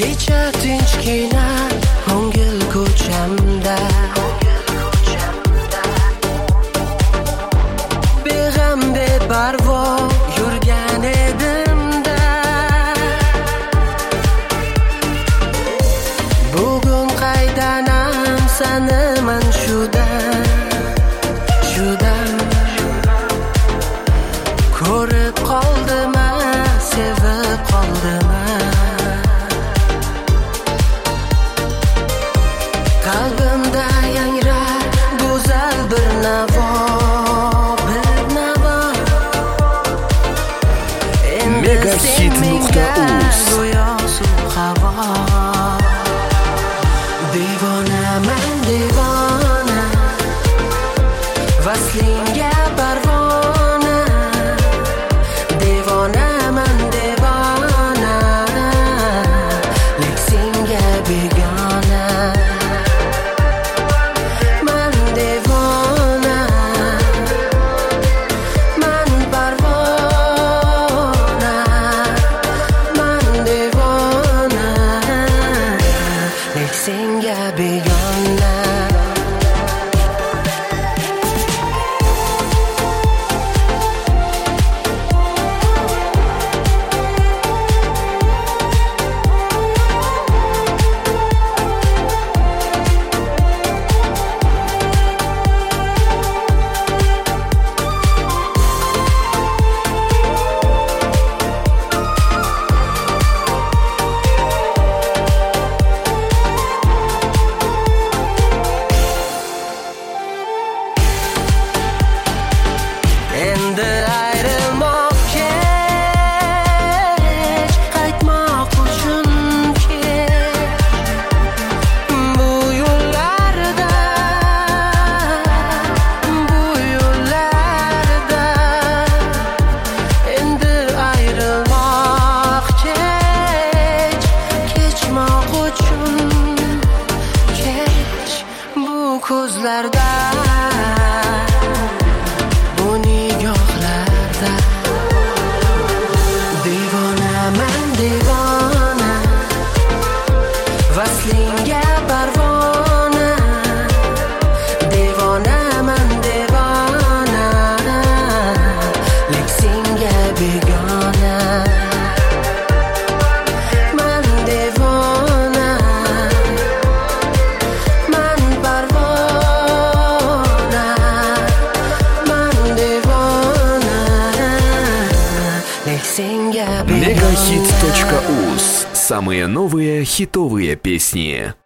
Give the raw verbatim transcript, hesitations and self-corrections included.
kecha tinchgina ko'ngil ko'chamda beg'am beparvo yurgan edimda bugun qaydanam sanaman shudan shudan ko'rib qoldima sevib qoldima qalbimda yangrar go'zal bir navo bir navo Megahit nuqta uz go'yo suv havo devonaman devona vaslinga parvona devonaman devona lek senga begona man devona man parvona man devona lek senga begona endi ayrilmoq kech qaytmoq uchun kech bu yo'llarda bu yo'llarda endi ayrilmoq kech kechmoq uchun kech bu ko'zlarda bu nigohlarda devonaman devona vaslinga parvona devonaman devona lek senga begona man devona man parvona man devona lek senga begona Megahit точка уз. Самые новые хитовые песни.